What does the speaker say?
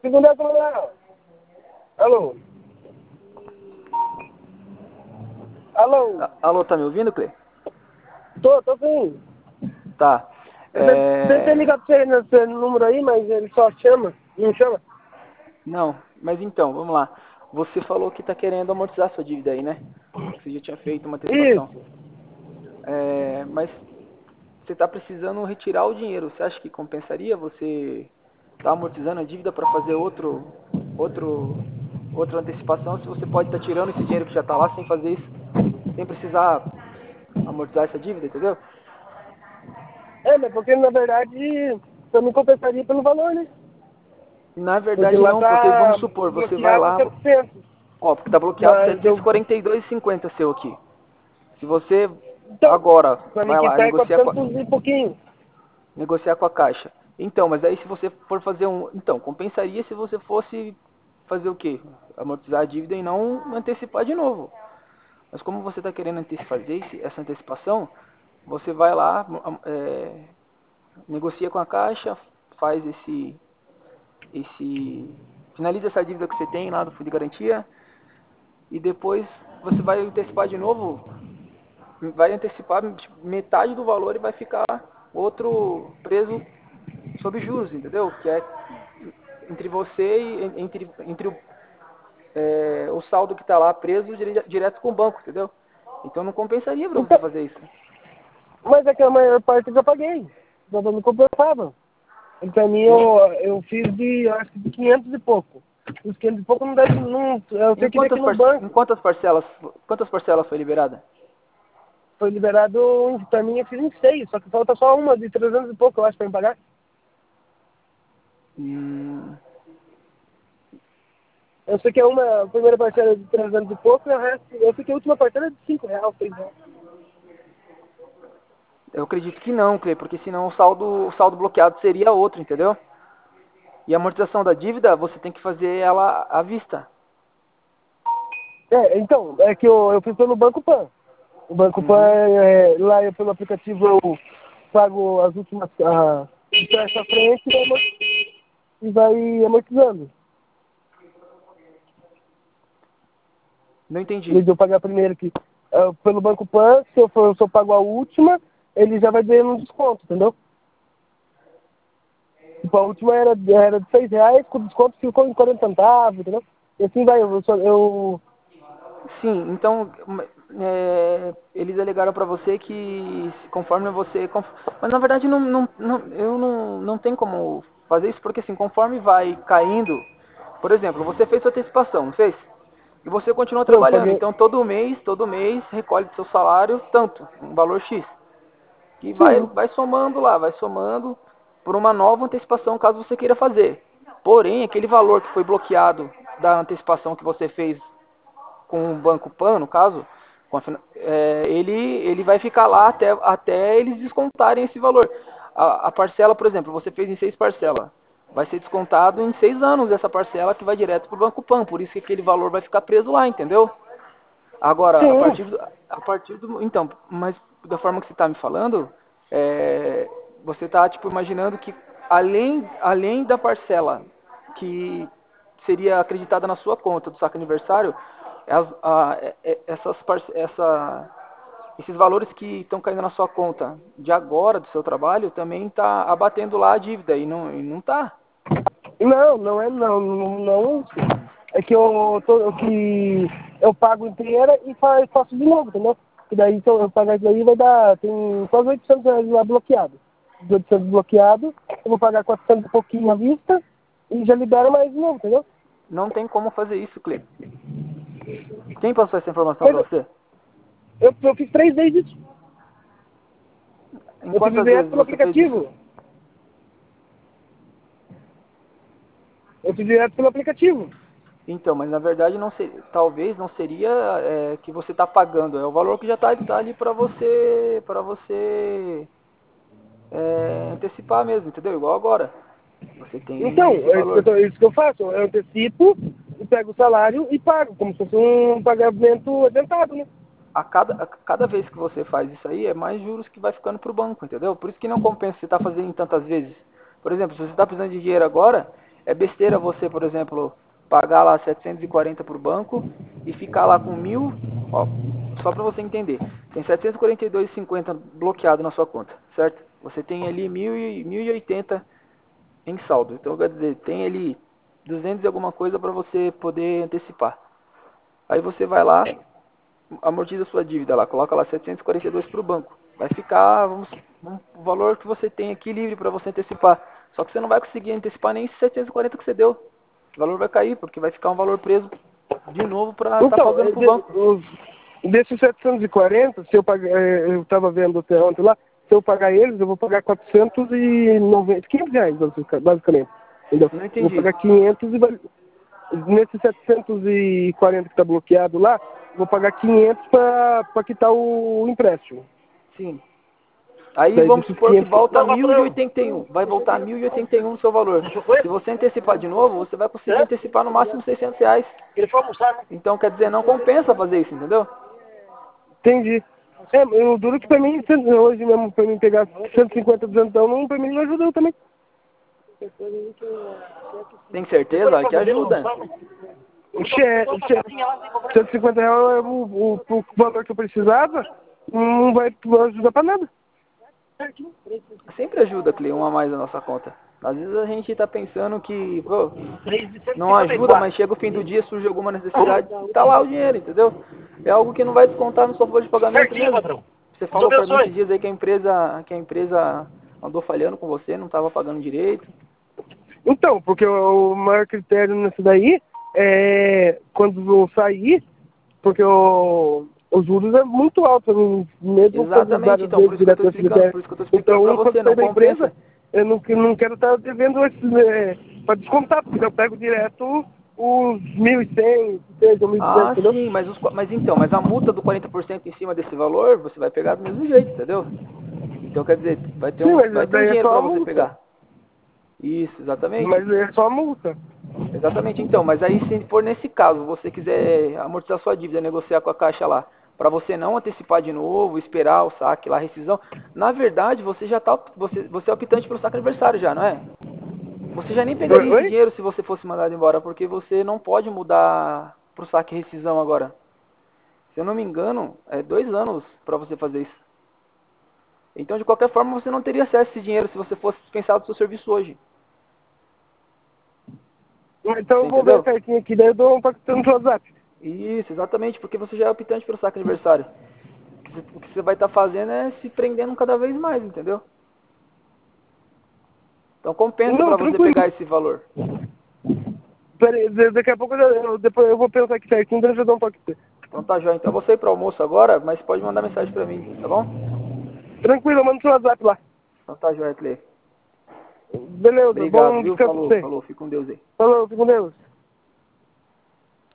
segunda lá. Alô? Alô? Alô, tá me ouvindo, Clê? Tô sim. Tá. Eu tentei ligar pra você nesse número aí, mas ele só chama, não chama. Não, mas então, vamos lá. Você falou que tá querendo amortizar sua dívida aí, né? Que você já tinha feito uma antecipação. Isso. Mas você tá precisando retirar o dinheiro. Você acha que compensaria você tá amortizando a dívida para fazer outra antecipação? Se você pode estar tirando esse dinheiro que já tá lá sem fazer isso, sem precisar amortizar essa dívida, entendeu? Mas porque na verdade eu me compensaria pelo valor, né? Na Porque verdade lá não, porque tá vamos supor, você vai bloqueado lá, 700. ó, porque tá bloqueado Mas eu. 742,50 seu aqui. Se você Então, agora pra mim vai que lá tá é negociar com 400 e pouquinho. negociar com a Caixa. Então, mas aí se você for fazer então, compensaria se você fosse fazer o quê? Amortizar a dívida e não antecipar de novo. Mas como você está querendo fazer essa antecipação, você vai lá, negocia com a Caixa, faz finaliza essa dívida que você tem lá do fundo de garantia e depois você vai antecipar de novo, vai antecipar tipo, metade do valor e vai ficar outro preso sob juros, entendeu? Que é entre você e entre o saldo que está lá preso direto com o banco, entendeu? Então não compensaria para você Então, fazer isso. mas é que a maior parte eu já paguei. Já não me compensava. Pra mim Sim. eu fiz acho que de 500 e pouco. Os 500 e pouco não deve. Não, eu Em tenho que ver aqui no em banco. quantas parcelas foi liberada? Foi liberado, pra mim eu fiz em 6, só que falta só uma de 300 e pouco, eu acho, pra me pagar. Hum, Eu sei que a primeira parcela é de 300 e pouco, e o resto, eu sei que a última parcela é de 5 reais, 6 reais. eu acredito que não, Clê, porque senão o saldo bloqueado seria outro, entendeu? E a amortização da dívida, você tem que fazer ela à vista. Então, é que eu fiz pelo Banco Pan. O Banco Pan, Uhum. lá pelo aplicativo eu pago as últimas, de trás pra frente e vai amortizando. Não Em entendi. vez de eu pagar primeiro aqui. Pelo Banco Pan, se eu pago a última, ele já vai dando um desconto, entendeu? Tipo, a última era de 6 reais, com desconto ficou em 40 centavos, entendeu? E assim vai, Sim, então eles alegaram para você que conforme você. Mas na verdade eu não tem como fazer isso, porque assim, conforme vai caindo, por exemplo, você fez sua antecipação, não fez? E você continua eu trabalhando, paguei. então todo mês recolhe do seu salário tanto, um valor X. Que Sim, vai somando lá, vai somando por uma nova antecipação caso você queira fazer. Porém, aquele valor que foi bloqueado da antecipação que você fez com o Banco Pan, no caso, ele vai ficar lá até eles descontarem esse valor. A parcela, por exemplo, você fez em 6 parcelas. Vai ser descontado em 6 anos essa parcela que vai direto para o Banco Pan. Por isso que aquele valor vai ficar preso lá, entendeu? Agora, sim. então, mas da forma que você está me falando, você está tipo imaginando que além da parcela que seria acreditada na sua conta do saque aniversário, esses valores que estão caindo na sua conta de agora do seu trabalho também está abatendo lá a dívida e não está. Não, não é não. É que eu pago inteira e faço de novo, entendeu? E daí se eu pagar isso aí vai dar, tem quase 800 reais lá bloqueado. De 800 bloqueado, eu vou pagar 400 e pouquinho à vista e já libera mais de novo, entendeu? Não tem como fazer isso, Cle. Quem passou essa informação Mas para você? eu fiz 3 vezes isso. Em Eu fiz quantas direto vezes pelo você fez isso? aplicativo. Eu fiz direto pelo aplicativo. Então, mas na verdade talvez não seria que você está pagando, é o valor que já está ali para você antecipar mesmo, entendeu? Igual agora. Você Então, tem esse valor. é isso que eu faço. Eu antecipo, e pego o salário e pago, como se fosse um pagamento adiantado, né? A cada vez que você faz isso aí, é mais juros que vai ficando para o banco, entendeu? Por isso que não compensa você estar fazendo em tantas vezes. Por exemplo, se você está precisando de dinheiro agora, É besteira você, por exemplo, pagar lá 740 para o banco e ficar lá com 1.000, ó, só para você entender. Tem 742,50 bloqueado na sua conta, certo? Você tem ali 1.080 em saldo. Então, quer dizer, tem ali 200 e alguma coisa para você poder antecipar. Aí você vai lá, amortiza sua dívida lá, coloca lá 742 para o banco. Vai ficar o valor que você tem aqui livre para você antecipar. Só que você não vai conseguir antecipar nem esses 740 que você deu. O valor vai cair, porque vai ficar um valor preso de novo para estar Então, pagando para o banco. desses 740, se eu pagar, eu estava vendo até ontem lá, se eu pagar eles, eu vou pagar 490, 500 reais, basicamente. Entendeu? Não Eu vou entendi. pagar 500 nesses 740 que está bloqueado lá, eu vou pagar 500 para quitar o empréstimo. Sim. Aí Daí vamos desses supor que 500... volta 1.081. Vai voltar 1.081 no seu valor. Se você antecipar de novo, você vai conseguir antecipar no máximo 600 reais. Então, quer dizer, não compensa fazer isso, entendeu? Entendi. O duro que pra mim, hoje mesmo, pra mim pegar 150, 200, não, pra mim não ajudou também. Tem certeza? Que ajuda. O 150 reais é o valor que eu precisava, não vai ajudar pra nada. Sempre ajuda, Cleo, um a mais na nossa conta. Às vezes a gente tá pensando que, pô, não ajuda, mas chega o fim do dia, surge alguma necessidade, tá lá o dinheiro, entendeu? É algo que não vai descontar no sua folha de pagamento mesmo. Você falou pra mim esses dias aí que a empresa andou falhando com você, não tava pagando direito. Então, porque o maior critério nisso daí é quando eu sair, porque os juros é muito alto, mesmo quando Exatamente, várias então, por vezes isso que eu tô direto esse explicando, critério. por isso que eu tô explicando pra Então, quando você, sair não da empresa, compensa. eu não quero estar devendo para descontar, porque eu pego direto os 1.100, 1.200, Ah, entendeu? sim, mas a multa do 40% em cima desse valor, você vai pegar do mesmo jeito, entendeu? Então, quer dizer, Sim, vai mas ter um daí é dinheiro só para a você multa. pegar. Isso, exatamente. Mas é só a multa. Exatamente, então, mas aí se for nesse caso, você quiser amortizar sua dívida, negociar com a caixa lá, para você não antecipar de novo, esperar o saque lá, a rescisão, na verdade, você já tá, você é optante pelo saque aniversário já, não é? Você já nem pegaria esse Oi? dinheiro se você fosse mandado embora, porque você não pode mudar pro saque e rescisão agora. Se eu não me engano, é 2 anos para você fazer isso. Então, de qualquer forma, você não teria acesso a esse dinheiro se você fosse dispensado do seu serviço hoje. Então Você eu vou ver entendeu? certinho aqui, daí eu dou um toque no WhatsApp. Isso, exatamente, porque você já é optante pelo saque aniversário. O que você vai estar fazendo é se prendendo cada vez mais, entendeu? Então compensa Não, para você tranquilo. pegar esse valor. Pera aí, daqui a pouco depois eu vou pensar aqui certinho, daí eu já dou um toque. Então tá jóia. Então eu vou sair para almoço agora, mas pode mandar mensagem para mim, tá bom? Tranquilo, manda no WhatsApp lá. Então tá jóia, Clay. Beleza, Obrigado, bom viu? descanso pra Falou, você. falou. Fica com Deus aí. Falou, fica com Deus.